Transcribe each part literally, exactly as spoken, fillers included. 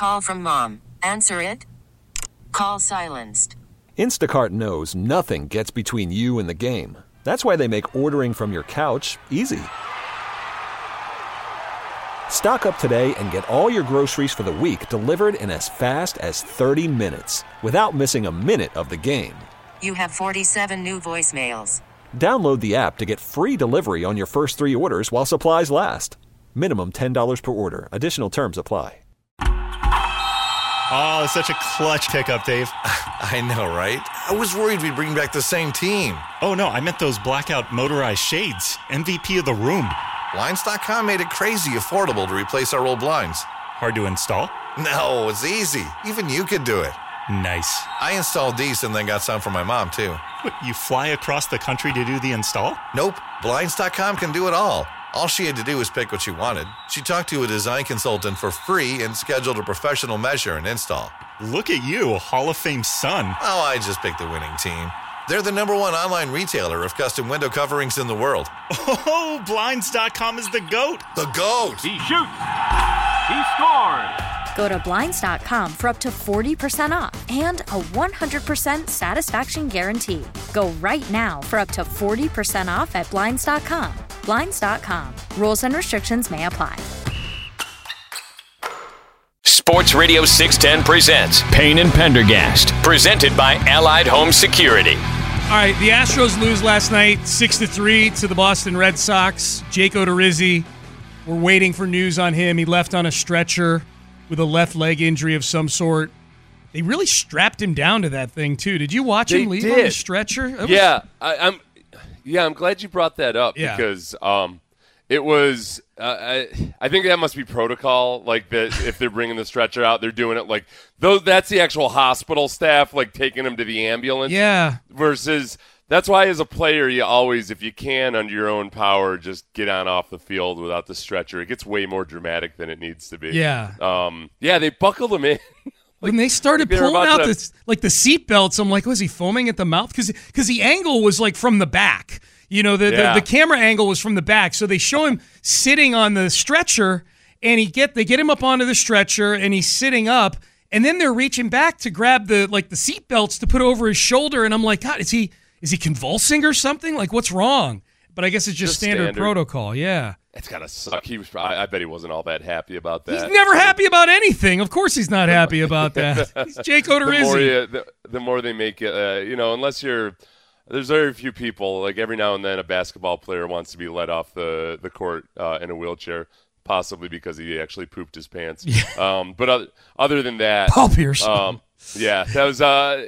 call from mom. Answer it. Call silenced. Instacart knows nothing gets between you and the game. That's why they make ordering from your couch easy. Stock up today and get all your groceries for the week delivered in as fast as thirty minutes without missing a minute of the game. You have forty-seven new voicemails. Download the app to get free delivery on your first three orders while supplies last. Minimum ten dollars per order. Additional terms apply. Oh, such a clutch pickup, Dave. I know, right? I was worried we'd bring back the same team. Oh, no, I meant those blackout motorized shades. M V P of the room. Blinds dot com made it crazy affordable to replace our old blinds. Hard to install? No, it's easy. Even you could do it. Nice. I installed these and then got some for my mom, too. What, you fly across the country to do the install? Nope. Blinds dot com can do it all. All she had to do was pick what she wanted. She talked to a design consultant for free and scheduled a professional measure and install. Look at you, Hall of Fame son. Oh, I just picked the winning team. They're the number one online retailer of custom window coverings in the world. Oh, Blinds dot com is the GOAT. The GOAT. He shoots. He scores. Go to Blinds dot com for up to forty percent off and a one hundred percent satisfaction guarantee. Go right now for up to forty percent off at Blinds dot com. Blinds dot com. Rules and restrictions may apply. Sports Radio six ten presents Payne and Pendergast, presented by Allied Home Security. All right, the Astros lose last night six to three to the Boston Red Sox. Jake Odorizzi, we're waiting for news on him. He left on a stretcher with a left leg injury of some sort. They really strapped him down to that thing, too. Did you watch they him leave did. on the stretcher? Was... Yeah, I, I'm Yeah, I'm glad you brought that up yeah. because um, it was uh, I, I think that must be protocol, like that if they're bringing the stretcher out, they're doing it like though that's the actual hospital staff like taking him to the ambulance. Yeah. Versus that's why as a player you always, if you can under your own power, just get on off the field without the stretcher. It gets way more dramatic than it needs to be. Yeah. Um yeah, they buckled him in. Like, when they started like they pulling out to... the like the seat belts, I'm like, was he foaming at the mouth? Because because the angle was like from the back. You know, the, yeah. the the camera angle was from the back, so they show him sitting on the stretcher, and he get they get him up onto the stretcher, and he's sitting up, and then they're reaching back to grab the like the seat belts to put over his shoulder, and I'm like, God, is he is he convulsing or something? Like, what's wrong? But I guess it's just, just standard, standard protocol. Yeah, it's gotta suck. He was. I, I bet he wasn't all that happy about that. He's never happy about anything. Of course, he's not happy about that. He's Jake Odorizzi. The more, you, the, the more they make it, uh, you know, unless you're. There's very few people, like every now and then a basketball player wants to be let off the, the court uh, in a wheelchair, possibly because he actually pooped his pants. Yeah. Um, but other, other than that, Paul Pierce. Um, yeah, that was, uh,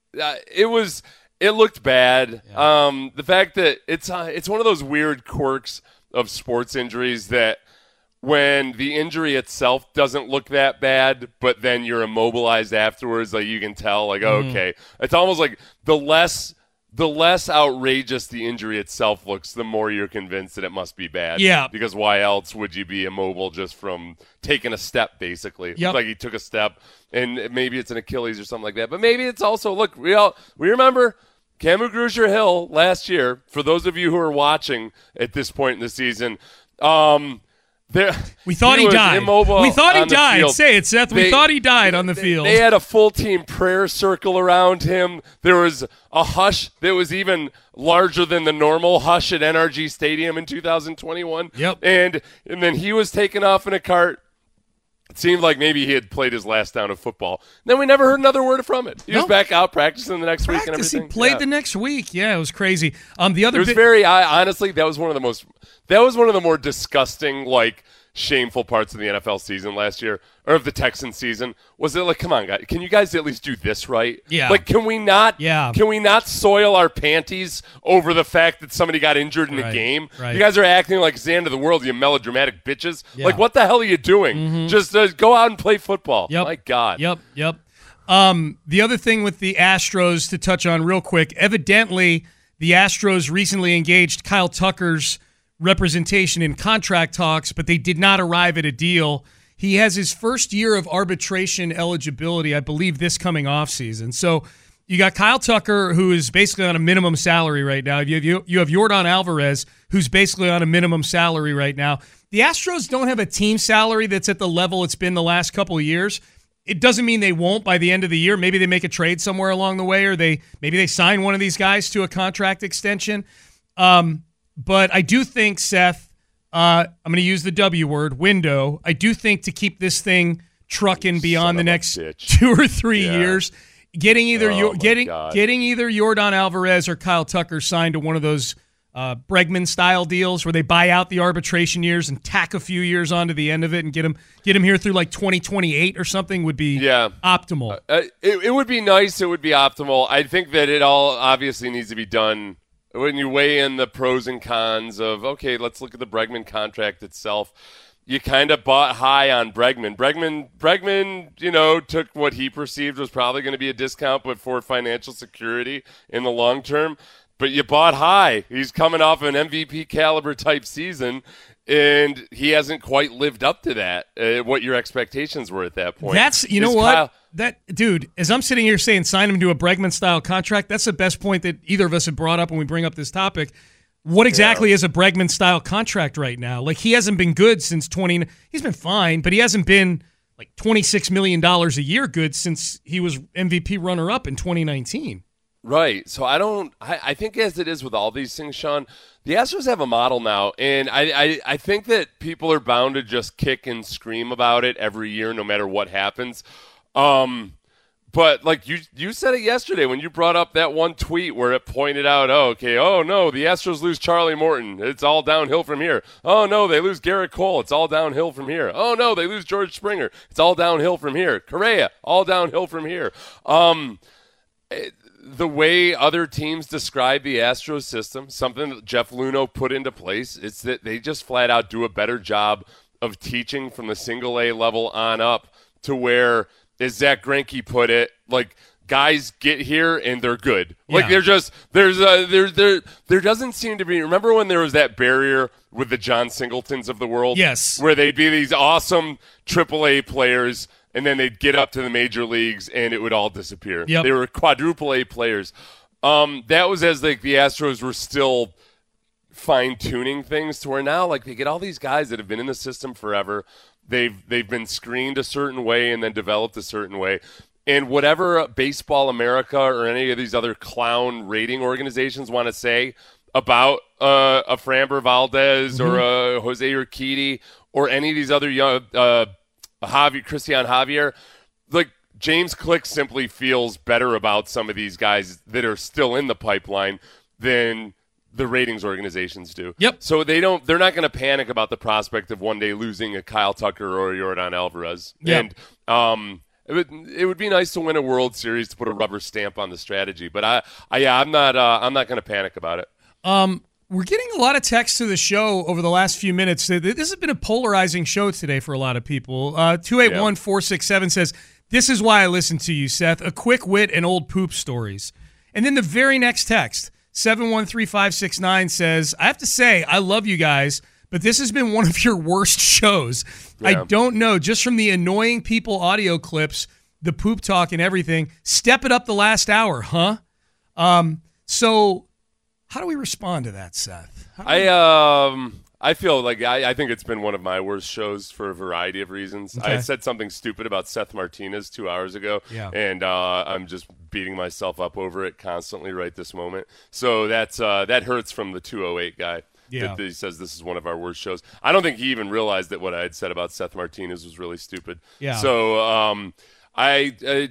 it was, it looked bad. Yeah. Um, the fact that it's, uh, it's one of those weird quirks of sports injuries that when the injury itself doesn't look that bad, but then you're immobilized afterwards, like you can tell, like, mm. okay. It's almost like the less... The less outrageous the injury itself looks, the more you're convinced that it must be bad. Yeah. Because why else would you be immobile just from taking a step, basically? Yep. Like he took a step, and maybe it's an Achilles or something like that. But maybe it's also, look, we all we remember Camu Grugier-Hill last year, for those of you who are watching at this point in the season, um, there, we thought he, he died. We thought he died. Field. Say it, Seth. We they, thought he died on the they, field. They had a full team prayer circle around him. There was a hush that was even larger than the normal hush at N R G Stadium in two thousand twenty-one. Yep. And and then he was taken off in a cart. It seemed like maybe he had played his last down of football. Then we never heard another word from it. He nope. was back out practicing the next Practice, week and everything. He played yeah. the next week. Yeah, it was crazy. Um, the other it was bit- very. I honestly, that was one of the most. That was one of the more disgusting, like, shameful parts of the N F L season last year, or of the Texans season. Was it like, come on, guys, can you guys at least do this right? Yeah. Like, can we not? Yeah. Can we not soil our panties over the fact that somebody got injured in right. a game? Right. You guys are acting like it's the end of the world, you melodramatic bitches. Yeah. Like, what the hell are you doing? Mm-hmm. Just uh, go out and play football. Yep. My God. Yep. Yep. Um, the other thing with the Astros to touch on real quick, evidently the Astros recently engaged Kyle Tucker's representation in contract talks, but they did not arrive at a deal. He has his first year of arbitration eligibility, I believe, this coming offseason. So you got Kyle Tucker, who is basically on a minimum salary right now. You have, you, you have Yordan Alvarez, who's basically on a minimum salary right now. The Astros don't have a team salary that's at the level it's been the last couple of years. It doesn't mean they won't by the end of the year. Maybe they make a trade somewhere along the way, or they maybe they sign one of these guys to a contract extension. Um, but I do think, Seth, uh, I'm going to use the W word, window. I do think to keep this thing trucking beyond the next two or three yeah. years, getting either oh your, getting God. getting either Yordan Alvarez or Kyle Tucker signed to one of those uh, Bregman-style deals where they buy out the arbitration years and tack a few years onto the end of it and get them get them here through like twenty twenty-eight or something would be yeah. optimal. Uh, it, it would be nice. It would be optimal. I think that it all obviously needs to be done when you weigh in the pros and cons of, okay, let's look at the Bregman contract itself. You kind of bought high on Bregman. Bregman, Bregman, you know, took what he perceived was probably going to be a discount, but for financial security in the long term. But you bought high. He's coming off an M V P caliber type season, and he hasn't quite lived up to that. Uh, what your expectations were at that point. That's you know Is what Kyle- that dude. As I'm sitting here saying, sign him to a Bregman style contract. That's the best point that either of us have brought up when we bring up this topic. What exactly yeah. is a Bregman style contract right now? Like he hasn't been good since twenty. He's been fine, but he hasn't been like twenty-six million dollars a year good since he was M V P runner up in twenty nineteen. Right. So I don't I, I think as it is with all these things, Sean, the Astros have a model now, and I, I, I think that people are bound to just kick and scream about it every year no matter what happens. Um But, like, you you said it yesterday when you brought up that one tweet where it pointed out, oh, okay, oh, no, the Astros lose Charlie Morton. It's all downhill from here. Oh, no, they lose Garrett Cole. It's all downhill from here. Oh, no, they lose George Springer. It's all downhill from here. Correa, all downhill from here. Um, it, the way other teams describe the Astros system, something that Jeff Luhnow put into place, it's that they just flat out do a better job of teaching from the single A level on up to where – as Zach Greinke put it, like guys get here and they're good. Like yeah. they're just there's a there there there doesn't seem to be. Remember when there was that barrier with the John Singletons of the world? Yes, where they'd be these awesome triple A players, and then they'd get up to the major leagues and it would all disappear. Yep. They were quadruple A players. Um, that was as like the Astros were still fine tuning things to where now like they get all these guys that have been in the system forever. They've they've been screened a certain way and then developed a certain way. And whatever Baseball America or any of these other clown rating organizations want to say about uh, a Framber Valdez mm-hmm. or a Jose Urquidy or any of these other young uh, Javier, Christian Javier, like James Click simply feels better about some of these guys that are still in the pipeline than the ratings organizations do. Yep. So they don't. They're not going to panic about the prospect of one day losing a Kyle Tucker or a Yordan Alvarez. Yep. And um, it would it would be nice to win a World Series to put a rubber stamp on the strategy. But I, I yeah, I'm not. Uh, I'm not going to panic about it. Um, we're getting a lot of texts to the show over the last few minutes. This has been a polarizing show today for a lot of people. Uh, two eight one four six seven says, "This is why I listen to you, Seth. A quick wit and old poop stories." And then the very next text. seven one three five six nine says, I have to say, I love you guys, but this has been one of your worst shows. Yeah. I don't know, just from the annoying people audio clips, the poop talk and everything, step it up the last hour, huh? Um, so how do we respond to that, Seth? I um I feel like I, I think it's been one of my worst shows for a variety of reasons. Okay. I said something stupid about Seth Martinez two hours ago, yeah. and uh, I'm just beating myself up over it constantly right this moment. So that's uh, that hurts from the two oh eight guy. Yeah. That he says this is one of our worst shows. I don't think he even realized that what I had said about Seth Martinez was really stupid. Yeah. So um, I, I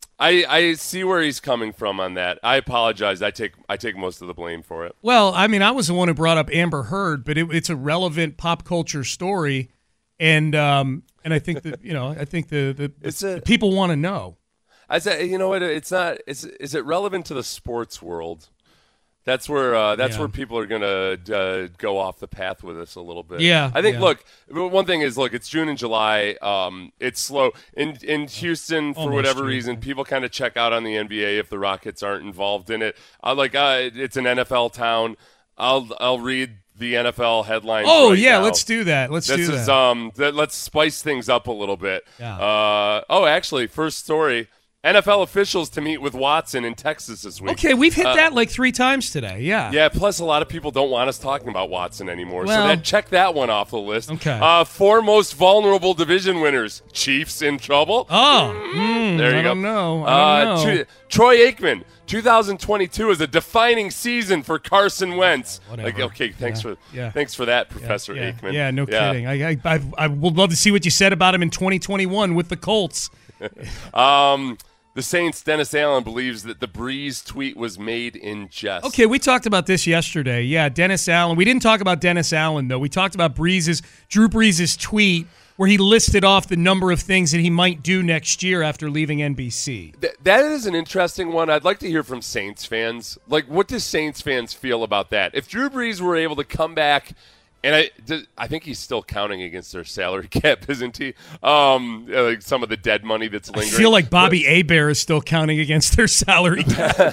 I I see where he's coming from on that. I apologize. I take I take most of the blame for it. Well, I mean, I was the one who brought up Amber Heard, but it, it's a relevant pop culture story, and um, and I think that you know, I think the the, it's the a, people want to know. I say, you know what? It's not. It's is it relevant to the sports world? That's where uh, that's yeah. where people are gonna uh, go off the path with us a little bit. Yeah, I think. Yeah. Look, one thing is, look, it's June and July. Um, it's slow in in Houston for Almost whatever June. reason. People kind of check out on the N B A if the Rockets aren't involved in it. Uh, like, uh, it's an N F L town. I'll I'll read the N F L headlines. Oh right yeah, now. let's do that. Let's this do is, that. Um, th- let's spice things up a little bit. Yeah. Uh, oh, actually, first story. N F L officials to meet with Watson in Texas this week. Okay, we've hit Uh, that like three times today. Yeah. Yeah, plus a lot of people don't want us talking about Watson anymore. Well- so that, check that one off the list. Okay. Uh, four most vulnerable division winners. Chiefs in trouble. Oh, hmm, There you I go. don't know. I Uh, don't know. Tro- Troy Aikman, two thousand twenty-two is a defining season for Carson Wentz. Whatever. Like, okay, thanks Yeah, for yeah. thanks for that, Professor yeah, Aikman. Yeah, no kidding. I, I, I, I would love to see what you said about him in twenty twenty-one with the Colts. Um, the Saints' Dennis Allen believes that the Breeze tweet was made in jest. Okay, we talked about this yesterday. Yeah, Dennis Allen. We didn't talk about Dennis Allen, though. We talked about Breeze's, Drew Brees' tweet where he listed off the number of things that he might do next year after leaving N B C. Th- that is an interesting one. I'd like to hear from Saints fans. Like, what do Saints fans feel about that? If Drew Brees were able to come back, and I, d- I think he's still counting against their salary cap, isn't he? Um, uh, like some of the dead money that's I lingering. feel like Bobby Hebert is still counting against their salary cap.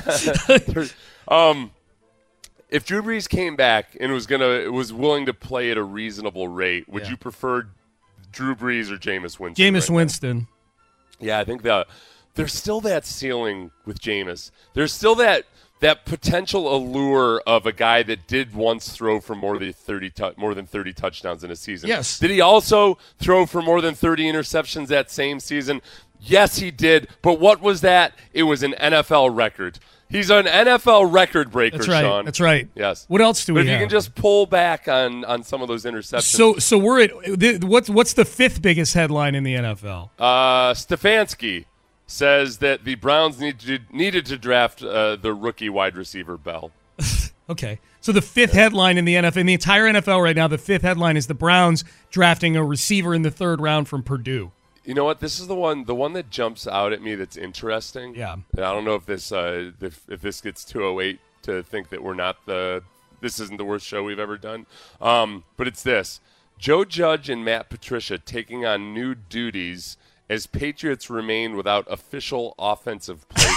um, if Drew Brees came back and was gonna was willing to play at a reasonable rate, would Yeah. you prefer Drew Brees or Jameis Winston? Jameis right now? Winston. Yeah, I think that there's still that ceiling with Jameis. There's still that that potential allure of a guy that did once throw for more than thirty tu- more than thirty touchdowns in a season. Yes. Did he also throw for more than thirty interceptions that same season? Yes, he did. But what was that? It was an N F L record. He's an N F L record breaker, That's right. Sean. That's right. Yes. What else do but we if have? you can just pull back on, on some of those interceptions. So, so we're at th- what's what's the fifth biggest headline in the N F L? Uh, Stefanski says that the Browns need to, needed to draft uh, the rookie wide receiver Bell. Okay, so the fifth headline in the N F L, in the entire N F L right now, the fifth headline is the Browns drafting a receiver in the third round from Purdue. You know what? This is the one, the one that jumps out at me that's interesting. Yeah. And I don't know if this, uh, if, if this gets too oh eight to think that we're not the, this isn't the worst show we've ever done. Um, but it's this: Joe Judge and Matt Patricia taking on new duties as Patriots remain without official offensive play.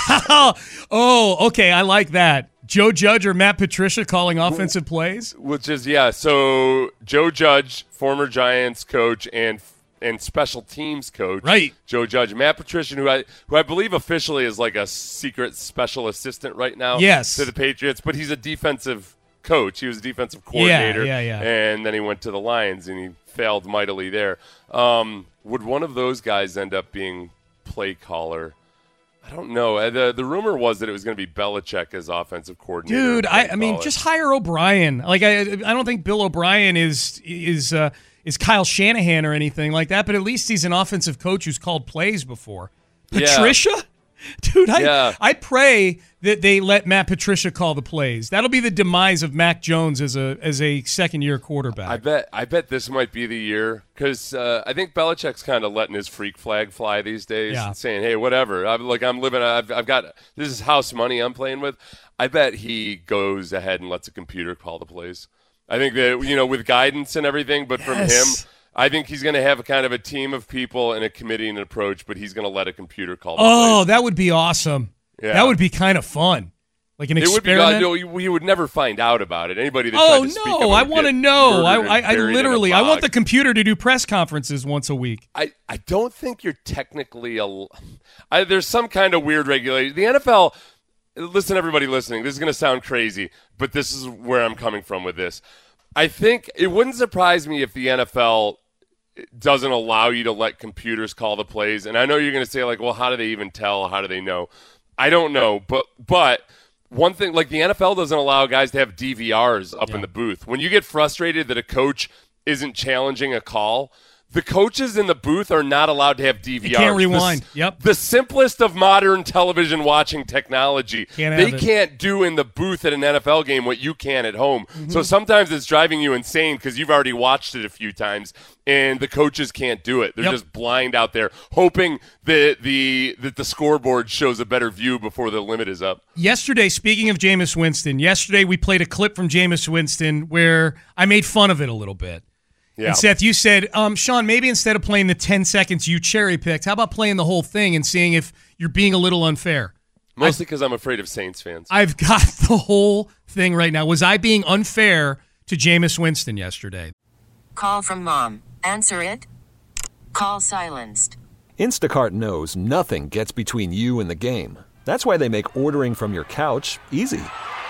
Oh, okay, I like that. Joe Judge or Matt Patricia calling offensive plays? Which is, yeah, so Joe Judge, former Giants coach and and special teams coach. Right. Joe Judge. Matt Patricia, who I who I believe officially is like a secret special assistant right now Yes. to the Patriots, but he's a defensive coach. He was a defensive coordinator. Yeah, yeah, yeah. And then he went to the Lions, and he failed mightily there. Um, would one of those guys end up being play caller? I don't know. Uh, The the rumor was that it was going to be Belichick as offensive coordinator. Dude, and I, play I mean, caller. just hire O'Brien. Like, I I don't think Bill O'Brien is is uh, is Kyle Shanahan or anything like that, but at least he's an offensive coach who's called plays before. Yeah. Patricia? Dude, I, Yeah. I pray that they let Matt Patricia call the plays. That'll be the demise of Mac Jones as a as a second year quarterback. I bet I bet this might be the year because uh, I think Belichick's kind of letting his freak flag fly these days, Yeah. and saying, "Hey, whatever. I'm like I'm living. I've, I've got this is house money I'm playing with." I bet he goes ahead and lets a computer call the plays. I think that you know with guidance and everything, but from Yes. him. I think he's going to have a kind of a team of people and a committee and an approach, but he's going to let a computer call the Oh, plays. that would be awesome. Yeah. That would be kind of fun. Like an It would be experiment. God, no, we would never find out about it. Anybody that Oh tried to speak no! up would I want to get know. I, murdered I, and I buried in a literally, I want bog. the computer to do press conferences once a week. I, I don't think you're technically a. I, there's some kind of weird regulation. The N F L. Listen, everybody listening. This is going to sound crazy, but this is where I'm coming from with this. I think it wouldn't surprise me if the N F L doesn't allow you to let computers call the plays. And I know you're going to say, like, well, how do they even tell? How do they know? I don't know, but but. One thing, like the N F L doesn't allow guys to have D V Rs up Yeah. in the booth. When you get frustrated that a coach isn't challenging a call, the coaches in the booth are not allowed to have D V Rs. You can't The s- rewind. Yep. The simplest of modern television watching technology. Can't they have it. can't do in the booth at an N F L game what you can at home. Mm-hmm. So sometimes it's driving you insane because you've already watched it a few times and the coaches can't do it. They're Yep. just blind out there hoping that the that the scoreboard shows a better view before the limit is up. Yesterday, speaking of Jameis Winston, yesterday we played a clip from Jameis Winston where I made fun of it a little bit. Yeah. And Seth, you said, um, Sean, maybe instead of playing the ten seconds you cherry picked, how about playing the whole thing and seeing if you're being a little unfair? Mostly because I'm afraid of Saints fans. I've got the whole thing right now. Was I being unfair to Jameis Winston yesterday? Call from mom. Answer it. Call silenced. Instacart knows nothing gets between you and the game. That's why they make ordering from your couch easy.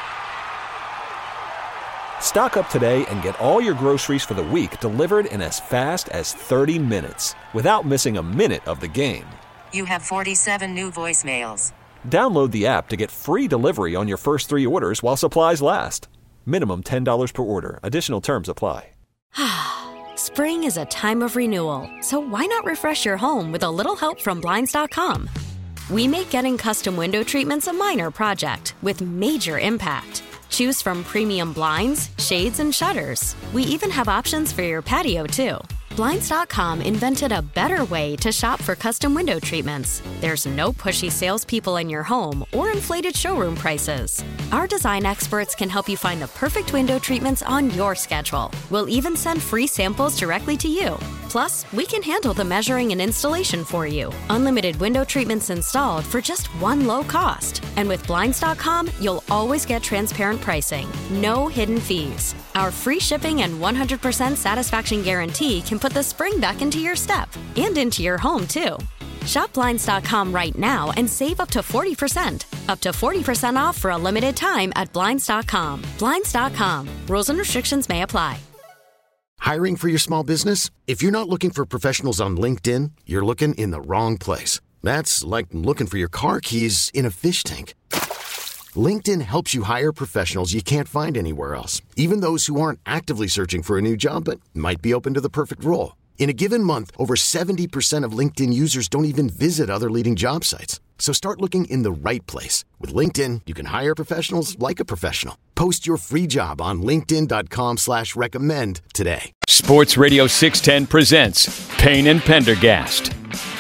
Stock up today and get all your groceries for the week delivered in as fast as thirty minutes without missing a minute of the game. You have forty-seven new voicemails. Download the app to get free delivery on your first three orders while supplies last. Minimum ten dollars per order. Additional terms apply. Spring is a time of renewal, so why not refresh your home with a little help from Blinds dot com? We make getting custom window treatments a minor project with major impact. Choose from premium blinds, shades, and shutters. We even have options for your patio, too. Blinds dot com invented a better way to shop for custom window treatments. There's no pushy salespeople in your home or inflated showroom prices. Our design experts can help you find the perfect window treatments on your schedule. We'll even send free samples directly to you. Plus, we can handle the measuring and installation for you. Unlimited window treatments installed for just one low cost. And with Blinds dot com, you'll always get transparent pricing. No hidden fees. Our free shipping and one hundred percent satisfaction guarantee can put the spring back into your step and into your home, too. Shop Blinds dot com right now and save up to forty percent. Up to forty percent off for a limited time at Blinds dot com. Blinds dot com. Rules and restrictions may apply. Hiring for your small business? If you're not looking for professionals on LinkedIn, you're looking in the wrong place. That's like looking for your car keys in a fish tank. LinkedIn helps you hire professionals you can't find anywhere else, even those who aren't actively searching for a new job but might be open to the perfect role. In a given month, over seventy percent of LinkedIn users don't even visit other leading job sites. So start looking in the right place. With LinkedIn, you can hire professionals like a professional. Post your free job on linkedin dot com slash recommend today. Sports Radio six ten presents Payne and Pendergast.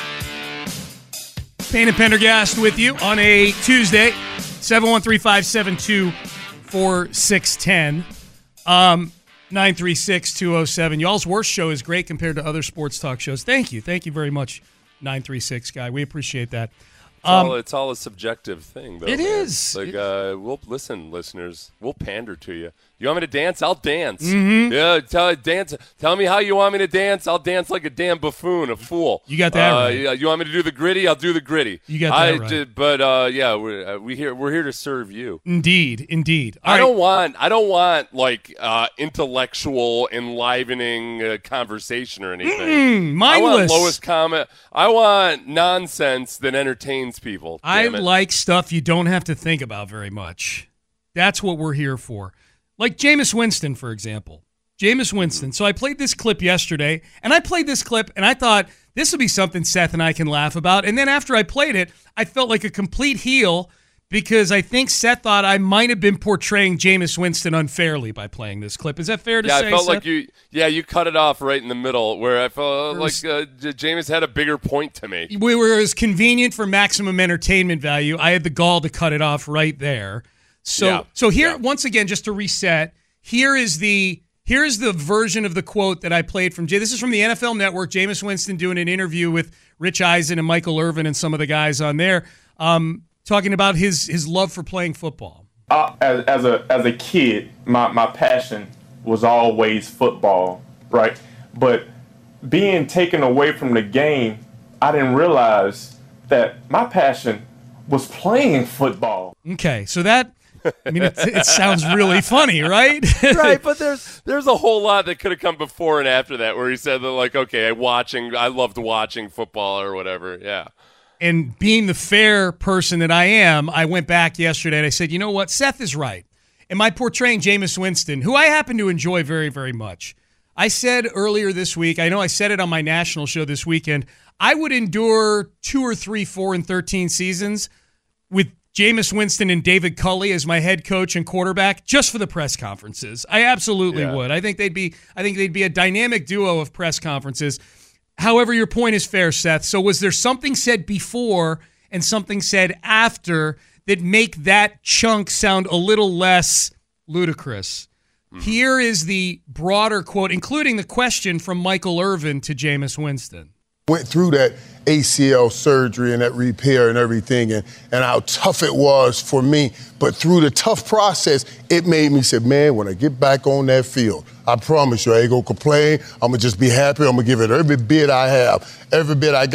Payne and Pendergast with you on a Tuesday, seven one three, five seven two, four six one zero. Um, nine three six, two oh seven. Y'all's worst show is great compared to other sports talk shows. Thank you. Thank you very much, nine three six guy. We appreciate that. It's, um, all, it's all a subjective thing, though. It man. is. Like, it, uh, we'll listen, listeners. We'll pander to you. You want me to dance? I'll dance. Mm-hmm. Yeah, tell dance. Tell me how you want me to dance. I'll dance like a damn buffoon, a fool. You got that uh, right. Yeah, you want me to do the gritty? I'll do the gritty. You got that I right. Did, but uh, yeah, we're uh, we here. We're here to serve you. Indeed, indeed. All I right. don't want. I don't want like uh, intellectual, enlivening uh, conversation or anything. Mm, mindless. I want lowest comment. I want nonsense that entertains people. I Damn it. like stuff you don't have to think about very much. That's what we're here for. Like Jameis Winston, for example. Jameis Winston. So I played this clip yesterday, and I played this clip, and I thought this will be something Seth and I can laugh about. And then after I played it, I felt like a complete heel because I think Seth thought I might have been portraying Jameis Winston unfairly by playing this clip. Is that fair to yeah, say, I felt Seth? like you. Yeah, you cut it off right in the middle, where I felt like was, uh, Jameis had a bigger point to make. We were as convenient for maximum entertainment value. I had the gall to cut it off right there. So, yeah. so here yeah. once again, just to reset. Here is the here is the version of the quote that I played from Jay. This is from the N F L Network. Jameis Winston doing an interview with Rich Eisen and Michael Irvin and some of the guys on there, um, talking about his his love for playing football. Uh, as, as a as a kid, my, my passion was always football, right? But being taken away from the game, I didn't realize that my passion was playing football. Okay, so that. I mean, it, it sounds really funny, right? Right, but there's there's a whole lot that could have come before and after that, where he said that, like, okay, watching, I loved watching football or whatever. Yeah. And being the fair person that I am, I went back yesterday and I said, you know what, Seth is right. Am I portraying Jameis Winston, who I happen to enjoy very, very much? I said earlier this week, I know I said it on my national show this weekend, I would endure two or three, four and thirteen seasons with Jameis Winston and David Culley as my head coach and quarterback, just for the press conferences. I absolutely yeah. would. I think they'd be. I think they'd be a dynamic duo of press conferences. However, your point is fair, Seth. So, was there something said before and something said after that make that chunk sound a little less ludicrous? Mm-hmm. Here is the broader quote, including the question from Michael Irvin to Jameis Winston. Went through that A C L surgery and that repair and everything, and, and how tough it was for me. But through the tough process, it made me say, man, when I get back on that field, I promise you, I ain't gonna complain. I'm gonna just be happy. I'm gonna give it every bit I have, every bit I got.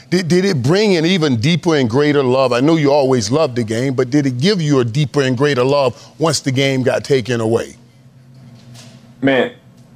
Did, did it bring an even deeper and greater love? I know you always loved the game, but did it give you a deeper and greater love once the game got taken away? Man,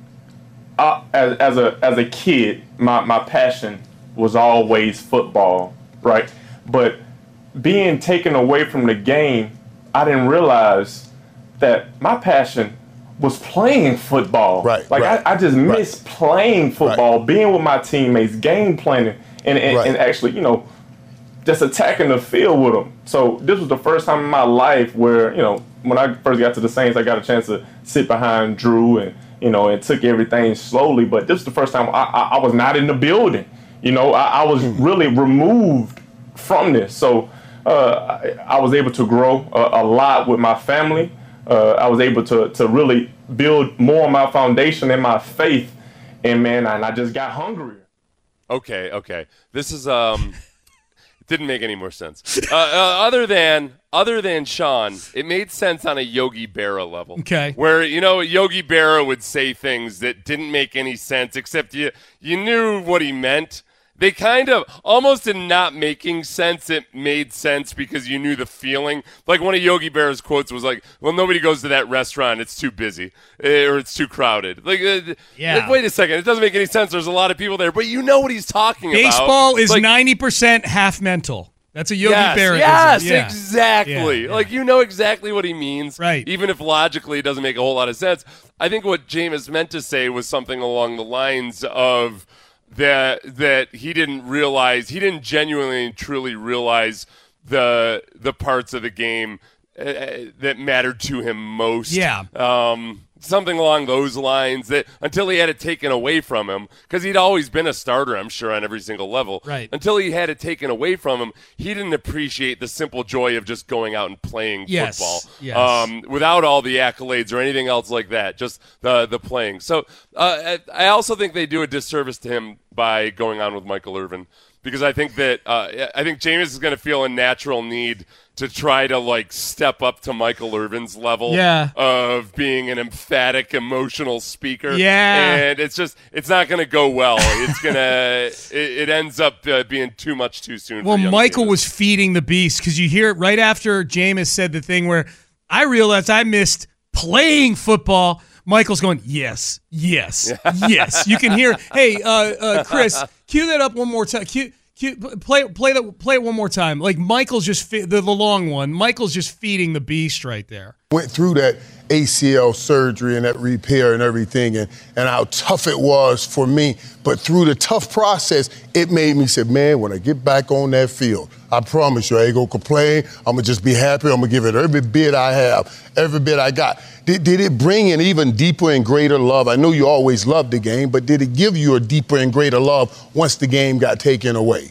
I, as, as a as a kid, my, my passion was always football, right? But being taken away from the game, I didn't realize that my passion was playing football. Right. Like right, I, I just right. miss playing football, right. being with my teammates, game planning, and and, right. and actually, you know, just attacking the field with them. So this was the first time in my life where, you know, when I first got to the Saints, I got a chance to sit behind Drew and, you know, and took everything slowly. But this was the first time I, I, I was not in the building. You know, I, I was really removed from this. So uh, I, I was able to grow a, a lot with my family. Uh, I was able to to really build more on my foundation and my faith. And, man, and I just got hungrier. Okay, okay. This is um, didn't make any more sense. Uh, uh, other than other than Sean, it made sense on a Yogi Berra level. Okay, where you know Yogi Berra would say things that didn't make any sense, except you you knew what he meant. They kind of, almost in not making sense, it made sense because you knew the feeling. Like one of Yogi Berra's quotes was like, well, nobody goes to that restaurant, it's too busy, or it's too crowded. Like, uh, yeah. like, wait a second, it doesn't make any sense. There's a lot of people there, but you know what he's talking Baseball about. Baseball is like, ninety percent half mental. That's a Yogi yes, Berra. Yes, yeah. exactly. Yeah, yeah. Like, you know exactly what he means. Right. Even if logically it doesn't make a whole lot of sense. I think what Jameis meant to say was something along the lines of, that that he didn't realize, he didn't genuinely and truly realize the the parts of the game uh, that mattered to him most. Yeah. Um, something along those lines, that until he had it taken away from him, because he'd always been a starter, I'm sure, on every single level. Right. Until he had it taken away from him, he didn't appreciate the simple joy of just going out and playing yes. football. Yes. Um, without all the accolades or anything else like that, just the the playing. So uh, I also think they do a disservice to him by going on with Michael Irvin, because I think that uh, I think Jameis is going to feel a natural need to try to like step up to Michael Irvin's level yeah. of being an emphatic, emotional speaker. Yeah, and it's just it's not going to go well. It's gonna it, it ends up uh, being too much too soon. Well, for young Michael Jameis. was feeding the beast, because you hear it right after Jameis said the thing where I realized I missed playing football. Michael's going, yes, yes, yes. You can hear, hey, uh, uh, Chris, cue that up one more time. Cue, cue, play, play, that, play it one more time. Like Michael's just, fe- the, the long one, Michael's just feeding the beast right there. Went through that A C L surgery and that repair and everything, and, and how tough it was for me. But through the tough process, it made me say, man, when I get back on that field, I promise you, I ain't gonna complain. I'm gonna just be happy. I'm gonna give it every bit I have, every bit I got. Did, did it bring an even deeper and greater love? I know you always loved the game, but did it give you a deeper and greater love once the game got taken away?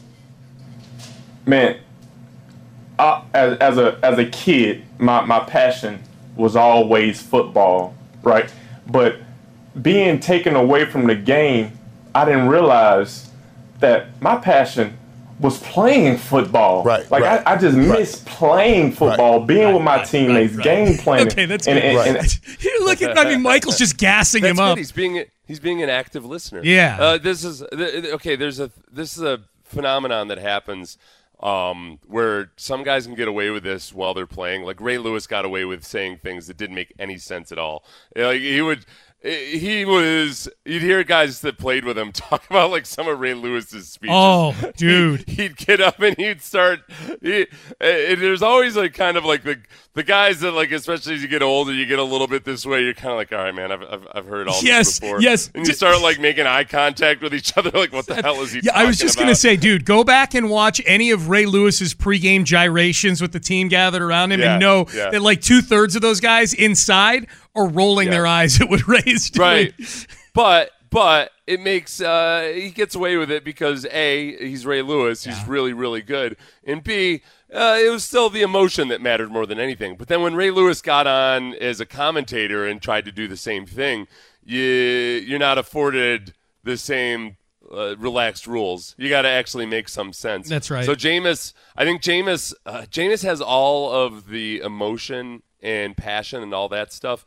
Man, I, as, as a as a kid, my, my passion was always football, right? But being taken away from the game, I didn't realize that my passion was playing football. Right. Like right, I, I just miss right. playing football, right, being right, with my right, teammates, right, game right. planning. Okay, that's and, good. and, Right. and, You look at, I mean, Michael's just gassing That's him good. up. He's being he's being an active listener. Yeah. Uh, this is okay. There's a this is a phenomenon that happens um, where some guys can get away with this while they're playing. Like Ray Lewis got away with saying things that didn't make any sense at all. Like he would. He was, you'd hear guys that played with him talk about like some of Ray Lewis's speeches. Oh, dude. He'd, he'd get up and he'd start, he, and there's always like kind of like the the guys that like, especially as you get older, you get a little bit this way, you're kind of like, all right, man, I've I've, I've heard all yes, this before. Yes, And you start like making eye contact with each other, like what the hell is he Yeah, talking I was just about? going to say, dude, go back and watch any of Ray Lewis's pregame gyrations with the team gathered around him Yeah, and know yeah. that like two-thirds of those guys inside are rolling Yeah. their eyes at what Ray's doing. Right. But but it makes uh, he gets away with it because A, he's Ray Lewis, he's Yeah. really, really good. And B, uh, it was still the emotion that mattered more than anything. But then when Ray Lewis got on as a commentator and tried to do the same thing, you you're not afforded the same uh, relaxed rules. You got to actually make some sense. That's right. So Jameis, I think Jameis, uh, Jameis has all of the emotion and passion and all that stuff.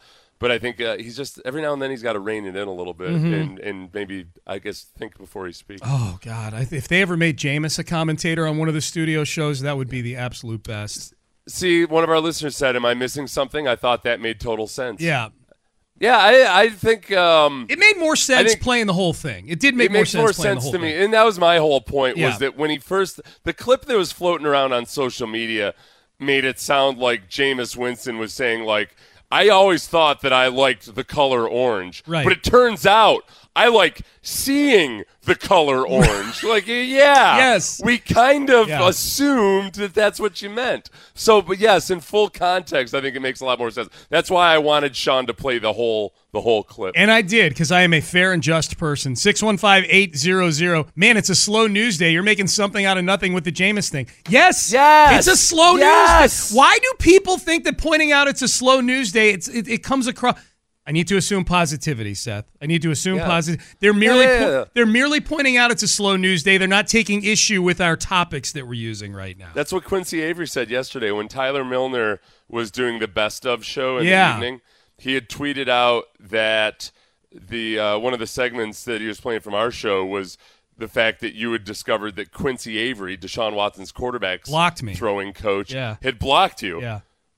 But I think uh, he's just every now and then he's got to rein it in a little bit Mhm. and, and maybe, I guess, think before he speaks. Oh, God. I, if they ever made Jameis a commentator on one of the studio shows, that would be the absolute best. See, one of our listeners said, am I missing something? I thought that made total sense. Yeah. Yeah, I, I think um, it made more sense think, playing the whole thing. It did make it more makes sense more playing sense the whole to thing. me, and that was my whole point. Yeah. Was that when he first the clip that was floating around on social media made it sound like Jameis Winston was saying like, I always thought that I liked the color orange, right. but it turns out I like seeing the color orange. Like, yeah, yes, we kind of yeah. assumed that that's what you meant. So, but yes, in full context, I think it makes a lot more sense. That's why I wanted Sean to play the whole the whole clip. And I did, because I am a fair and just person. six one five, eight hundred. Man, it's a slow news day. You're making something out of nothing with the Jameis thing. Yes. Yes. It's a slow yes. news day. Why do people think that pointing out it's a slow news day, it's, it, it comes across... I need to assume positivity, Seth. I need to assume Yeah. positive. They're merely Yeah, yeah, yeah. po- they're merely pointing out it's a slow news day. They're not taking issue with our topics that we're using right now. That's what Quincy Avery said yesterday when Tyler Milner was doing the Best of show in Yeah. the evening. He had tweeted out that the uh, one of the segments that he was playing from our show was the fact that you had discovered that Quincy Avery, Deshaun Watson's quarterback's blocked me. throwing coach, Yeah. had blocked you. Yeah.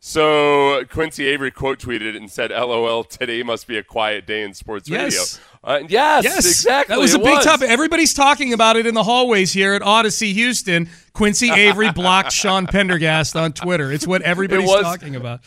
So Quincy Avery quote tweeted and said, L O L, today must be a quiet day in sports Yes. radio. Uh, yes, Yes, exactly. That was it a big was. topic. Everybody's talking about it in the hallways here at Odyssey Houston. Quincy Avery blocked Sean Pendergast on Twitter. It's what everybody's was- talking about.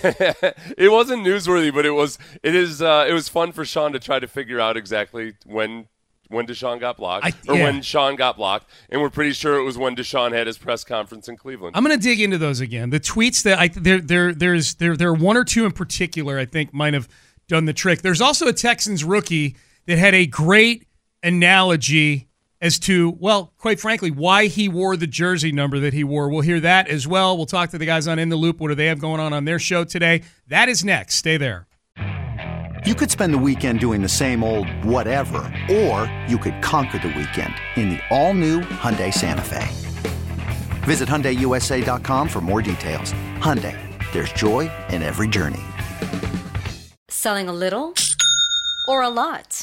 It wasn't newsworthy, but it was. It is. Uh, it was fun for Sean to try to figure out exactly when when Deshaun got blocked, I- or yeah. when Sean got blocked, and we're pretty sure it was when Deshaun had his press conference in Cleveland. I'm going to dig into those again. The tweets that I there there there's there there are one or two in particular I think might have done the trick. There's also a Texans rookie that had a great analogy as to, well, quite frankly, why he wore the jersey number that he wore. We'll hear that as well. We'll talk to the guys on In the Loop. What do they have going on on their show today? That is next. Stay there. You could spend the weekend doing the same old whatever, or you could conquer the weekend in the all-new Hyundai Santa Fe. Visit Hyundai U S A dot com for more details. Hyundai, there's joy in every journey. Selling a little or a lot?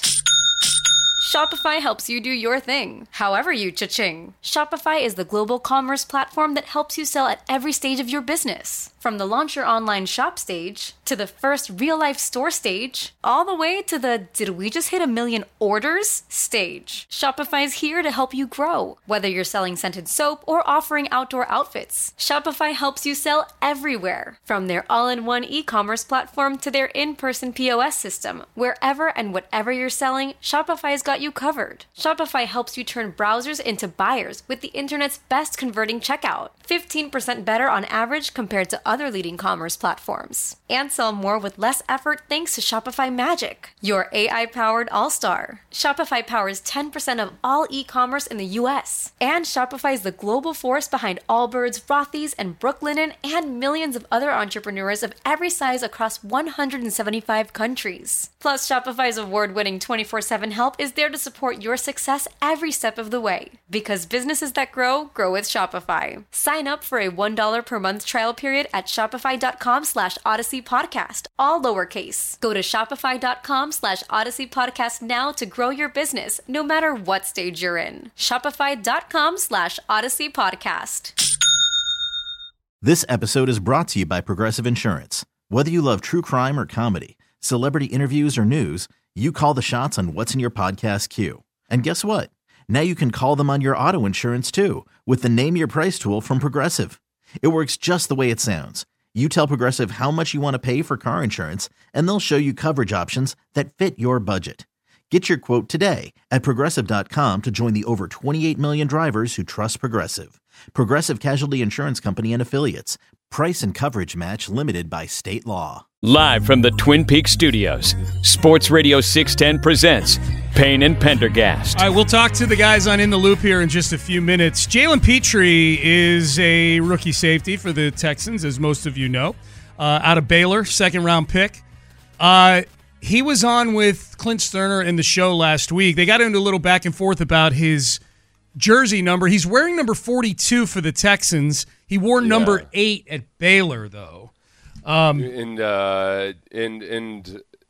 Shopify helps you do your thing, however you cha-ching. Shopify is the global commerce platform that helps you sell at every stage of your business. From the launch your online shop stage, to the first real-life store stage, all the way to the did we just hit a million orders stage. Shopify's here to help you grow. Whether you're selling scented soap or offering outdoor outfits, Shopify helps you sell everywhere. From their all-in-one e-commerce platform to their in-person P O S system, wherever and whatever you're selling, Shopify's got you covered. Shopify helps you turn browsers into buyers with the internet's best converting checkout. fifteen percent better on average compared to other leading commerce platforms. And sell more with less effort thanks to Shopify Magic, your A I-powered all-star. Shopify powers ten percent of all e-commerce in the U S. And Shopify is the global force behind Allbirds, Rothy's, and Brooklinen, and millions of other entrepreneurs of every size across one hundred seventy-five countries. Plus, Shopify's award-winning twenty-four seven help is there to support your success every step of the way. Because businesses that grow, grow with Shopify. Sign up for a one dollar per month trial period at shopify.com slash odyssey podcast, all lowercase. Go to shopify.com slash odyssey podcast now to grow your business, no matter what stage you're in. Shopify.com slash odyssey podcast. This episode is brought to you by Progressive Insurance. Whether you love true crime or comedy, celebrity interviews or news, you call the shots on what's in your podcast queue. And guess what? Now you can call them on your auto insurance too with the Name Your Price tool from Progressive. It works just the way it sounds. You tell Progressive how much you want to pay for car insurance, and they'll show you coverage options that fit your budget. Get your quote today at Progressive dot com to join the over twenty-eight million drivers who trust Progressive. Progressive Casualty Insurance Company and Affiliates. Price and coverage match limited by state law. Live from the Twin Peaks studios, Sports Radio six ten presents Payne and Pendergast. All right, we'll talk to the guys on In the Loop here in just a few minutes. Jalen Petrie is a rookie safety for the Texans, as most of you know, uh, out of Baylor, second-round pick. Uh, he was on with Clint Sterner in the show last week. They got into a little back and forth about his jersey number. He's wearing number forty-two for the Texans. He wore Yeah. number eight at Baylor, though. Um, and uh, and and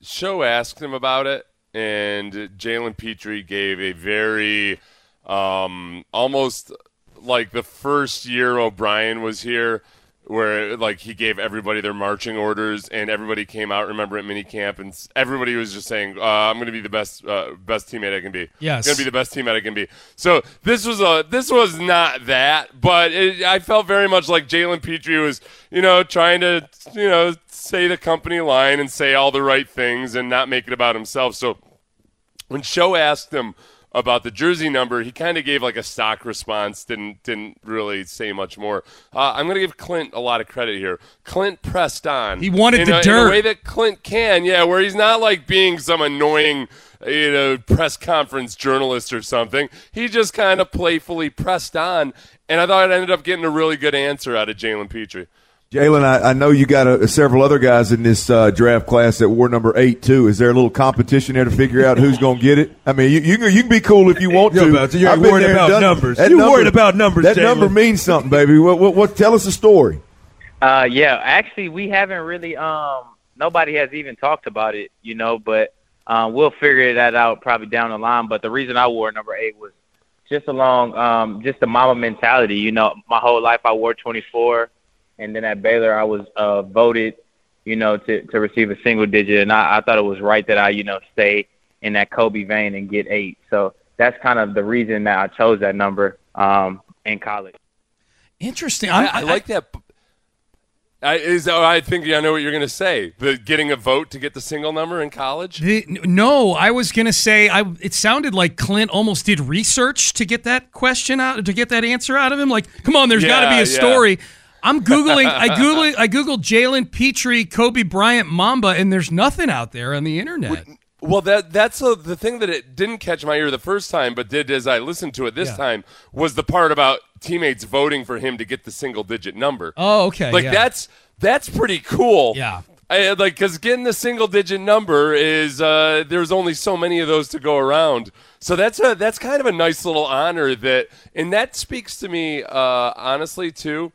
Show asked him about it, and Jalen Petrie gave a very um, almost like the first year O'Brien was here, where like he gave everybody their marching orders, and everybody came out. Remember at minicamp, and everybody was just saying, uh, "I'm going to be the best, uh, best teammate I can be. Yes, going to be the best teammate I can be." So this was a this was not that, but it, I felt very much like Jalen Petrie was, you know, trying to, you know, say the company line and say all the right things and not make it about himself. So when Show asked him about the jersey number, he kind of gave like a stock response, didn't didn't really say much more. Uh, I'm going to give Clint a lot of credit here. Clint pressed on. He wanted in the a, dirt. In a way that Clint can, yeah, where he's not like being some annoying, you know, press conference journalist or something. He just kind of playfully pressed on, and I thought it ended up getting a really good answer out of Jalen Petrie. Jalen, I, I know you got a, several other guys in this uh, draft class that wore number eight too. Is there a little competition there to figure out who's going to get it? I mean, you, you, can, you can be cool if you want to. Yo, you ain't worried about done, numbers. You number, worried about numbers, That Jalen. number means something, baby. What, what, what? Tell us a story. Uh, yeah, actually, we haven't really. Um, nobody has even talked about it, you know. But um, we'll figure that out probably down the line. But the reason I wore number eight was just along um, just the mama mentality. You know, my whole life I wore twenty-four. And then at Baylor, I was uh, voted, you know, to, to receive a single digit. And I, I thought it was right that I, you know, stay in that Kobe vein and get eight. So that's kind of the reason that I chose that number um, in college. Interesting. I, I, I like that. I, is, I think I know what you're going to say. The getting a vote to get the single number in college? The, no, I was going to say I. It sounded like Clint almost did research to get that question out, to get that answer out of him. Like, come on, there's yeah, got to be a yeah. story. I'm Googling, I Googled, I Googled Jalen Petrie, Kobe Bryant, Mamba, and there's nothing out there on the internet. Well, that that's a, the thing that it didn't catch my ear the first time, but did as I listened to it this Yeah. time, was the part about teammates voting for him to get the single-digit number. Oh, okay. Like, yeah. that's that's pretty cool. Yeah. I, like, because getting the single-digit number is, uh, there's only so many of those to go around. So that's a that's kind of a nice little honor that, and that speaks to me, uh, honestly, too,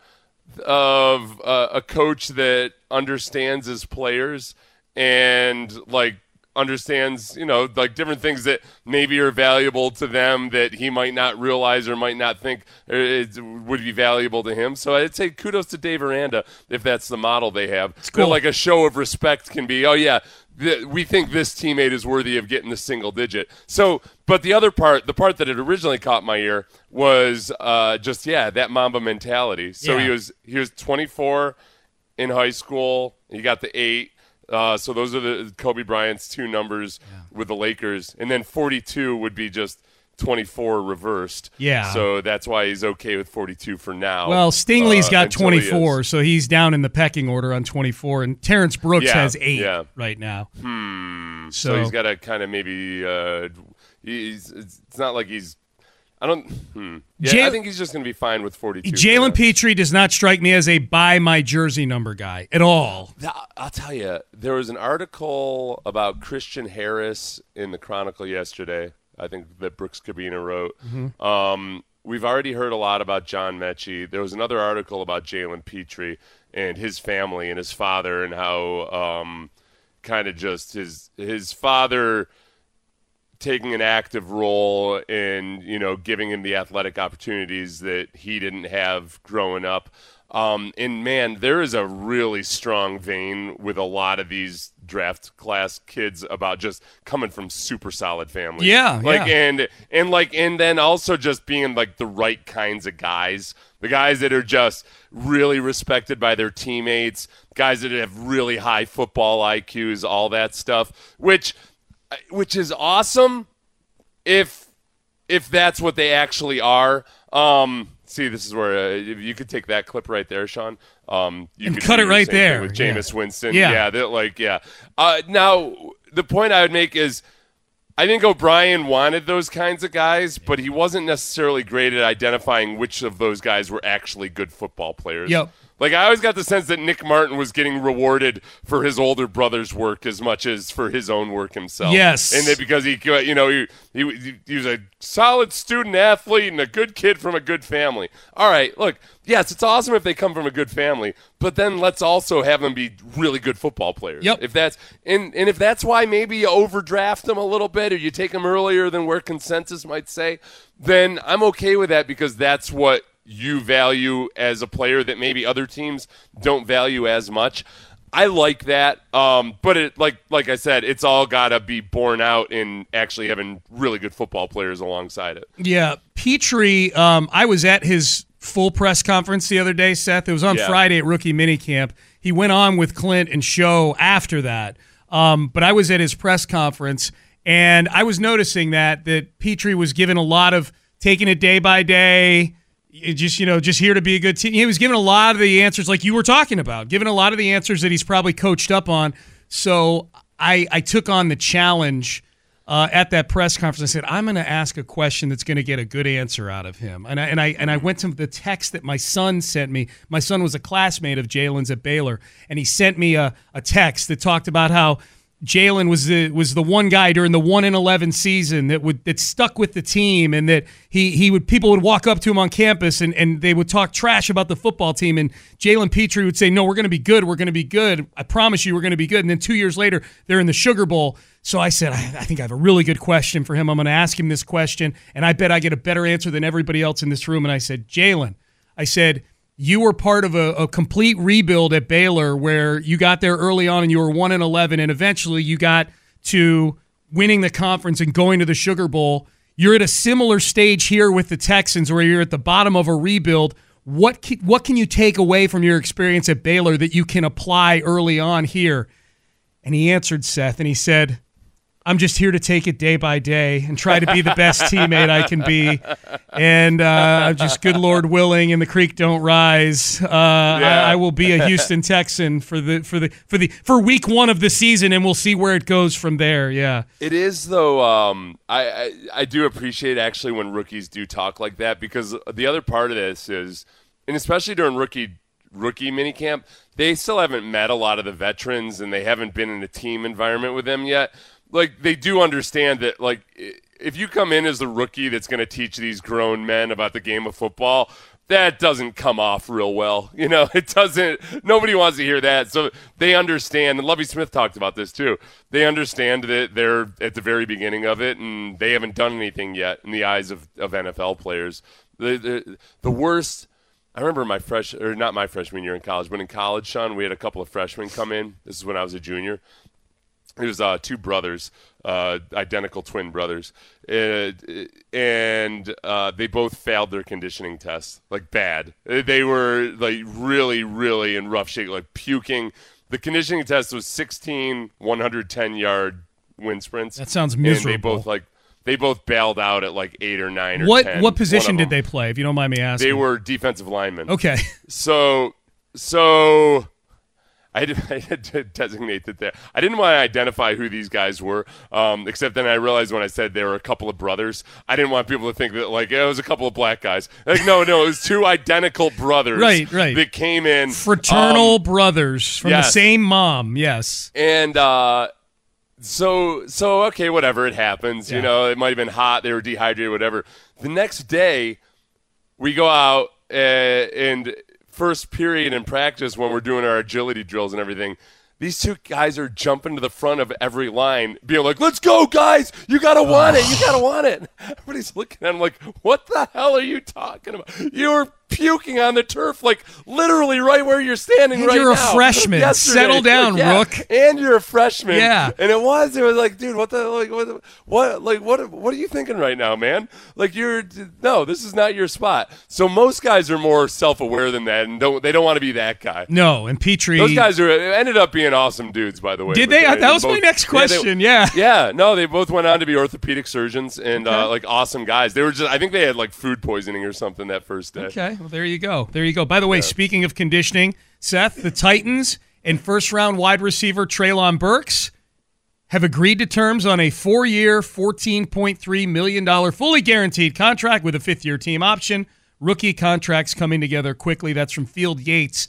of uh, a coach that understands his players and like understands, you know, like different things that maybe are valuable to them that he might not realize or might not think it would be valuable to him. So I'd say kudos to Dave Aranda if that's the model they have. It's cool. Like a show of respect can be, oh yeah, th- we think this teammate is worthy of getting the single digit. So, but the other part, the part that had originally caught my ear was uh, just, yeah, that Mamba mentality. So Yeah. he was he was twenty-four in high school. He got the eight. Uh, so those are the Kobe Bryant's two numbers yeah. with the Lakers. And then forty-two would be just twenty-four reversed. Yeah. So that's why he's okay with forty-two for now. Well, Stingley's uh, got until he twenty-four, is. so he's down in the pecking order on twenty-four, and Terrence Brooks Yeah, has eight yeah. right now. Hmm. So, So- he's got to kind of maybe uh, he's it's it's not like he's I don't hmm. Yeah, Jay- I think he's just going to be fine with forty-two. Jalen Petrie does not strike me as a buy my jersey number guy at all. I'll tell you, there was an article about Christian Harris in the Chronicle yesterday, I think that Brooks Cabina wrote. Mhm. Um, we've already heard a lot about John Mechie. There was another article about Jalen Petrie and his family and his father and how um, kind of just his his father taking an active role in, you know, giving him the athletic opportunities that he didn't have growing up. Um, and, man, there is a really strong vein with a lot of these draft class kids about just coming from super solid families. Yeah, like yeah. and and like and then also just being like the right kinds of guys. The guys that are just really respected by their teammates, guys that have really high football I Qs, all that stuff, which which is awesome if if that's what they actually are. Um, see, this is where uh, you could take that clip right there, Sean. Um, you And could cut do it the right same thing there. with Yeah. Jameis Winston. Yeah. yeah, that, like yeah. Uh, now the point I would make is, I think O'Brien wanted those kinds of guys, but he wasn't necessarily great at identifying which of those guys were actually good football players. Yep. Like, I always got the sense that Nick Martin was getting rewarded for his older brother's work as much as for his own work himself. Yes. And that because he, you know, he, he, he was a solid student athlete and a good kid from a good family. All right, look, yes, it's awesome if they come from a good family, but then let's also have them be really good football players. Yep. If that's and, and if that's why maybe you overdraft them a little bit or you take them earlier than where consensus might say, then I'm okay with that because that's what you value as a player that maybe other teams don't value as much. I like that, um, but it like like I said, it's all got to be borne out in actually having really good football players alongside it. Yeah, Petrie, um, I was at his full press conference the other day, Seth. It was on Yeah. Friday at rookie minicamp. He went on with Clint and Show after that, um, but I was at his press conference, and I was noticing that that Petrie was given a lot of taking it day by day, just, you know, just here to be a good team. He was given a lot of the answers like you were talking about, given a lot of the answers that he's probably coached up on. So I, I took on the challenge uh, at that press conference. I said, I'm going to ask a question that's going to get a good answer out of him. And I, and I and I went to the text that my son sent me. My son was a classmate of Jalen's at Baylor, and he sent me a, a text that talked about how Jalen was the was the one guy during the one and eleven season that would that stuck with the team, and that he he would people would walk up to him on campus and, and they would talk trash about the football team, and Jalen Petrie would say, "No, we're going to be good. We're going to be good. I promise you, we're going to be good." And then two years later, they're in the Sugar Bowl. So I said, I, I think I have a really good question for him. I'm going to ask him this question, and I bet I get a better answer than everybody else in this room. And I said, Jalen, I said, you were part of a, a complete rebuild at Baylor where you got there early on and you were one and eleven, and eventually you got to winning the conference and going to the Sugar Bowl. You're at a similar stage here with the Texans where you're at the bottom of a rebuild. What can, what can you take away from your experience at Baylor that you can apply early on here? And he answered, Seth, and he said, I'm just here to take it day by day and try to be the best teammate I can be. And uh, I'm just, good Lord willing, and the creek don't rise. Uh, Yeah. I, I will be a Houston Texan for the for the for the for week one of the season, and we'll see where it goes from there. Yeah, It is, though. Um, I, I I do appreciate actually when rookies do talk like that, because the other part of this is, and especially during rookie rookie minicamp, they still haven't met a lot of the veterans, and they haven't been in a team environment with them yet. Like, they do understand that, like, if you come in as the rookie that's going to teach these grown men about the game of football, that doesn't come off real well. You know, it doesn't. Nobody wants to hear that. So they understand, and Lovie Smith talked about this too. They understand that they're at the very beginning of it, and they haven't done anything yet in the eyes of, of N F L players. The, the the worst. I remember my fresh, or not my freshman year in college, but in college, Sean, we had a couple of freshmen come in. This is when I was a junior. It was uh, two brothers, uh, identical twin brothers, uh, and uh, they both failed their conditioning tests, like bad. They were like really, really in rough shape, like puking. The conditioning test was sixteen one hundred ten yard wind sprints. That sounds And miserable. they both like they both bailed out at like eight or nine or what ten. what position One of did they play, if you don't mind me asking? They were defensive linemen. Okay. So, so I had, I had to designate that there. I didn't want to identify who these guys were, um, except then I realized when I said they were a couple of brothers, I didn't want people to think that, like, it was a couple of black guys. Like, no, no, it was two identical brothers Right, right. that came in. Fraternal um, brothers from yes. the same mom, yes. And uh, so, so okay, whatever, it happens. You Yeah. know, it might have been hot, they were dehydrated, whatever. The next day, we go out uh, and first period in practice when we're doing our agility drills and everything, these two guys are jumping to the front of every line, being like, let's go, guys. You got to want it. You got to want it. Everybody's looking at him like, what the hell are you talking about? You were puking on the turf, like literally right where you're standing And right you're a now. freshman. Yesterday. Settle down, Like, yeah. Rook. And you're a freshman. Yeah. And it was, it was like, dude, what the, like, what, what, like, what, what are you thinking right now, man? Like, you're, no, this is not your spot. So most guys are more self-aware than that, and don't, they don't want to be that guy. No, and Petrie. Those guys are ended up being awesome dudes, by the way. Did But they? That was my next they- question, yeah. Yeah, no, they both went on to be orthopedic surgeons and Okay. uh, like awesome guys. They were just, I think they had like food poisoning or something that first day. Okay, well, there you go. There you go. By the way, speaking of conditioning, Seth, the Titans and first-round wide receiver Treylon Burks have agreed to terms on a four-year, fourteen point three million dollars fully guaranteed contract with a fifth-year team option. Rookie contracts coming together quickly. That's from Field Yates.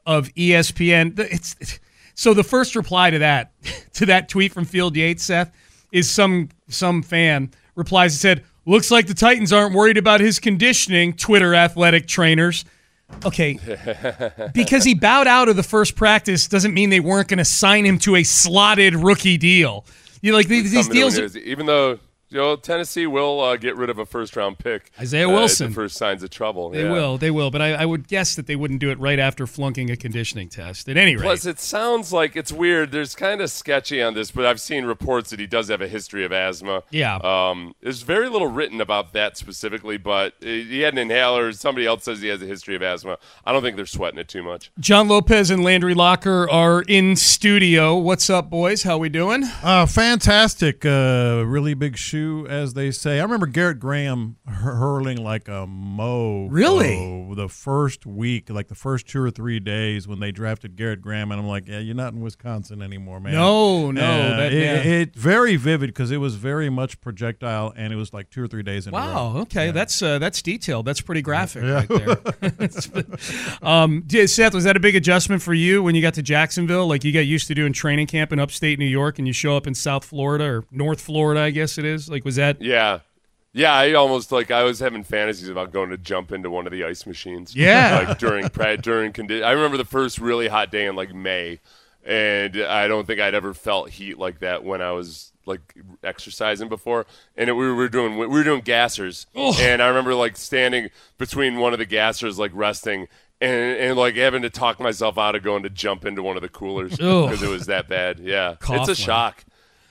of E S P N. It's, it's so the first reply to that to that tweet from Field Yates, Seth, is some some fan replies and said, "Looks like the Titans aren't worried about his conditioning, Twitter athletic trainers." Okay, because he bowed out of the first practice doesn't mean they weren't going to sign him to a slotted rookie deal. You know, like these, these deals, are, even though you know Tennessee will uh, get rid of a first round pick, Isaiah uh, Wilson, the first signs of trouble. They yeah. will, they will, but I, I would guess that they wouldn't do it right after flunking a conditioning test. At any rate, plus it sounds like it's weird. There's kind of sketchy on this, but I've seen reports that he does have a history of asthma. Yeah, um, there's very little written about that specifically, but he had an inhaler. Somebody else says he has a history of asthma. I don't think they're sweating it too much. John Lopez and Landry Locker are in studio. What's up, boys? How we doing? Uh, fantastic. Uh, really big shoe, as they say. I remember Garrett Graham hur- hurling like a mo. Really? The first week, like the first two or three days when they drafted Garrett Graham, and I'm like, yeah, you're not in Wisconsin anymore, man. No, no. Uh, that, it, yeah. it very vivid because it was very much projectile, and it was like two or three days in a row. Wow. Okay, Yeah. that's uh, that's detailed. That's pretty graphic Yeah. right there. um, yeah, Seth, was that a big adjustment for you when you got to Jacksonville? Like you got used to doing training camp in upstate New York, and you show up in South Florida or North Florida, I guess it is. Like, was that? Yeah. Yeah, I almost like I was having fantasies about going to jump into one of the ice machines. Yeah, like during during condi- I remember the first really hot day in like May, and I don't think I'd ever felt heat like that when I was like exercising before. And it, we were doing we were doing gassers, Ugh. and I remember like standing between one of the gassers, like resting. And, and like having to talk myself out of going to jump into one of the coolers because it was that bad. Yeah, Coughlin. It's a shock.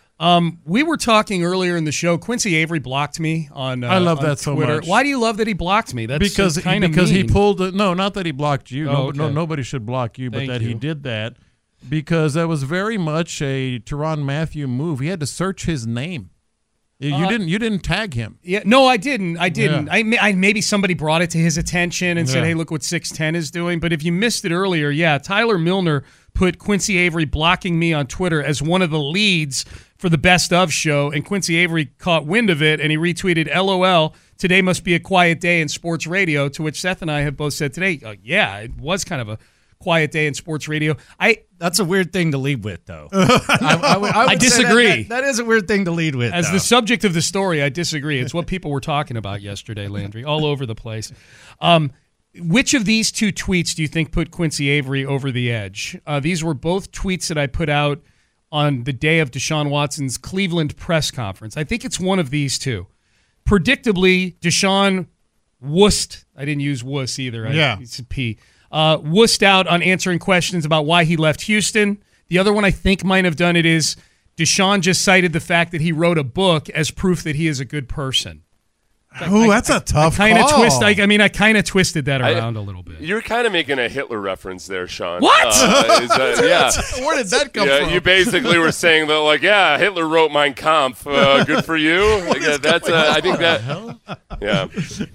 Um, we were talking earlier in the show. Quincy Avery blocked me on. Uh, I love on that so Twitter. much. Why do you love that he blocked me? That's because kind of because mean. he pulled the, no, not that he blocked you. Oh, no, okay. no, nobody should block you, but Thank that you. he did that because that was very much a Tyrann Mathieu move. He had to search his name. You Uh, didn't you didn't tag him. Yeah, no, I didn't. I didn't. Yeah. I, ma- I maybe somebody brought it to his attention and said, Yeah. "Hey, look what six ten is doing." But if you missed it earlier, yeah, Tyler Milner put Quincy Avery blocking me on Twitter as one of the leads for the Best of show, and Quincy Avery caught wind of it and he retweeted, "L O L, today must be a quiet day in sports radio," to which Seth and I have both said today, uh, yeah, it was kind of a quiet day in sports radio. I That's a weird thing to lead with, though. I, I, would, I, would I say disagree. That, that, that is a weird thing to lead with. As though. the subject of the story, I disagree. It's what people were talking about yesterday, Landry, all over the place. Um, which of these two tweets do you think put Quincy Avery over the edge? Uh, these were both tweets that I put out on the day of Deshaun Watson's Cleveland press conference. I think it's one of these two. Predictably, Deshaun wussed. I didn't use wuss either. I, Yeah. It's a P. Uh, wussed out on answering questions about why he left Houston. The other one I think might have done it is Deshaun just cited the fact that he wrote a book as proof that he is a good person. Ooh, that's a tough Kind of call. twist. I, I mean, I kind of twisted that I- around a little bit. You're kind of making a Hitler reference there, Sean. What? Uh, is that- yeah. Where did that come yeah, from? You basically were saying that, like, yeah, Hitler wrote Mein Kampf. Uh, good for you. Like, uh, that's. Uh, I think that. Yeah.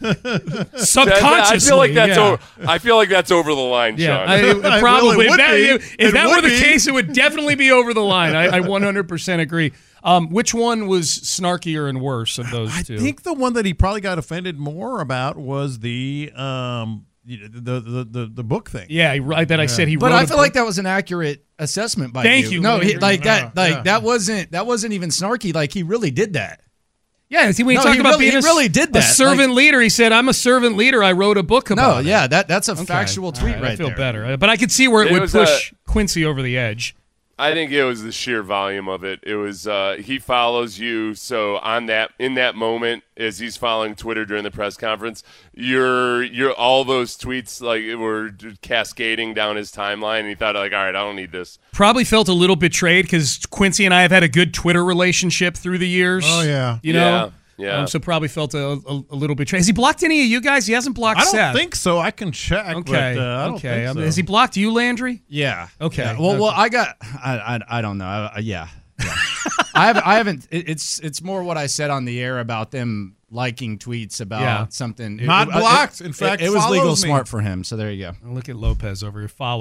Subconsciously, I feel like that's. yeah. Over, I feel like that's over the line, Yeah, Sean. I, probably. Well, it would if that, be. if It that would were the be. case, it would definitely be over the line. I, I one hundred percent agree. Um, which one was snarkier and worse of those I two? think the one that he probably got offended more about was the um the the the, the, the book thing. Yeah, right. That I said he. But wrote I a feel book. like that was an accurate assessment by Thank you. you, No, he, Landry. like that. Yeah, Like yeah. that wasn't that wasn't even snarky. Like he really did that. Yeah, see, when he No, talked he about really- being he a, really did a that. servant Like- leader, he said, "I'm a servant leader. I wrote a book No, about it." yeah, that that's a Okay. factual All tweet right, right I feel there. better, but I could see where it, It would was, push Quincy over the edge. I think it was the sheer volume of it. It was uh, he follows you, so on that in that moment, as he's following Twitter during the press conference, you're you're all those tweets like were cascading down his timeline, and he thought like, all right, I don't need this. Probably felt a little betrayed because Quincy and I have had a good Twitter relationship through the years. Oh, yeah. you know. Yeah, yeah. Um, so probably felt a, a, a little betrayed. Has he blocked any of you guys? He hasn't blocked I don't Seth. think so. I can check. Okay. But, uh, I don't okay. think Um, so. Has he blocked you, Landry? Yeah. Okay. Yeah. Well, Okay. well, I got. I I, I don't know. I, I- yeah. yeah. I haven't. I haven't. It, it's it's more what I said on the air about them liking tweets about Yeah. something. It- Not it- blocked. it- In fact, it, it was legal follows me. smart for him. So there you go. Look at Lopez over here. Follows him.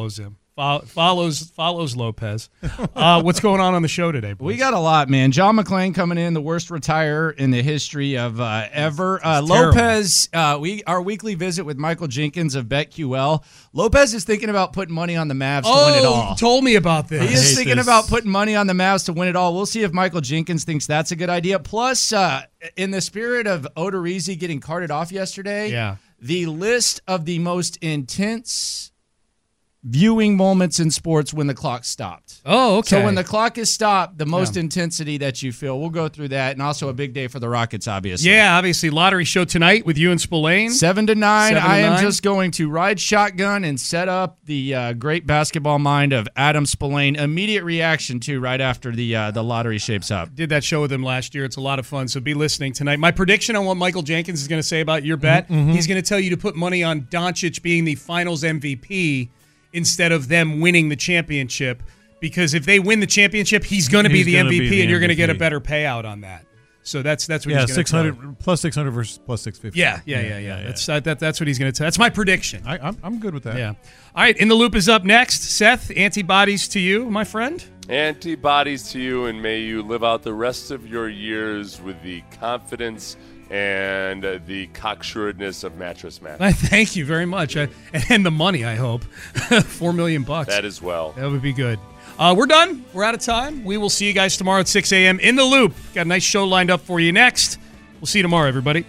Fo- follows follows Lopez. Uh, what's going on on the show today, boys? We got a lot, man. John McClain coming in, the worst retirer in the history of uh, ever. Uh, Lopez, uh, we our weekly visit with Michael Jenkins of BetQL. Lopez is thinking about putting money on the Mavs oh, to win it all. You told me about this. He is thinking this. about putting money on the Mavs to win it all. We'll see if Michael Jenkins thinks that's a good idea. Plus, uh, in the spirit of Odorizzi getting carted off yesterday, yeah. the list of the most intense viewing moments in sports when the clock stopped. Oh, okay. So when the clock is stopped, the most Yeah. intensity that you feel. We'll go through that, and also a big day for the Rockets, obviously. Yeah, obviously. Lottery show tonight with you and Spillane. Seven to nine. Seven to I am nine. just going to ride shotgun and set up the uh, great basketball mind of Adam Spillane. Immediate reaction, too, right after the uh, the lottery shapes up. Did that show with him last year. It's a lot of fun, so be listening tonight. My prediction on what Michael Jenkins is going to say about your bet, Mhm. he's going to tell you to put money on Doncic being the finals M V P instead of them winning the championship, because if they win the championship, he's going to be He's the gonna M V P, be the and you're going to get a M V P. better payout on that. So that's that's what Yeah, he's going to six hundred plus six hundred versus plus six fifty. Yeah, yeah, yeah, yeah. That's uh, that, that's what he's going to tell. That's my prediction. I, I'm I'm good with that. Yeah. All right, In the Loop is up next. Seth, antibodies to you, my friend. Antibodies to you, and may you live out the rest of your years with the confidence and uh, the cocksuredness of Mattress Mac. I thank you very much, I, and the money. I hope four million bucks. That as well. That would be good. Uh, we're done. We're out of time. We will see you guys tomorrow at six a.m. In the Loop. Got a nice show lined up for you next. We'll see you tomorrow, everybody.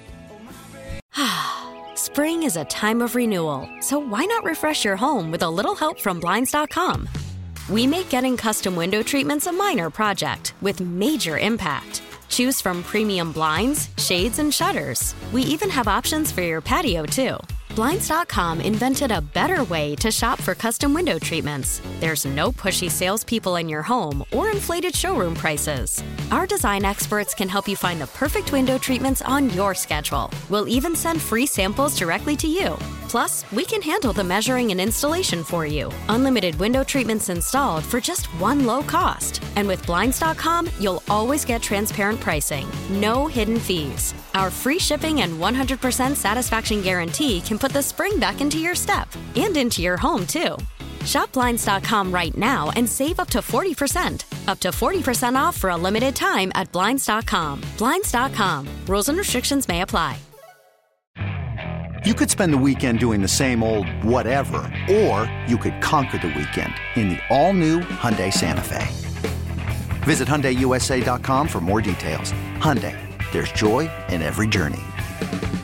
Spring is a time of renewal, so why not refresh your home with a little help from Blinds dot com? We make getting custom window treatments a minor project with major impact. Choose from premium blinds, shades, and shutters. We even have options for your patio, too. Blinds dot com invented a better way to shop for custom window treatments. There's no pushy salespeople in your home or inflated showroom prices. Our design experts can help you find the perfect window treatments on your schedule. We'll even send free samples directly to you. Plus, we can handle the measuring and installation for you. Unlimited window treatments installed for just one low cost. And with Blinds dot com, you'll always get transparent pricing. No hidden fees. Our free shipping and one hundred percent satisfaction guarantee can put the spring back into your step and into your home, too. Shop Blinds dot com right now and save up to forty percent. Up to forty percent off for a limited time at Blinds dot com. Blinds dot com. Rules and restrictions may apply. You could spend the weekend doing the same old whatever, or you could conquer the weekend in the all-new Hyundai Santa Fe. Visit Hyundai U S A dot com for more details. Hyundai, there's joy in every journey.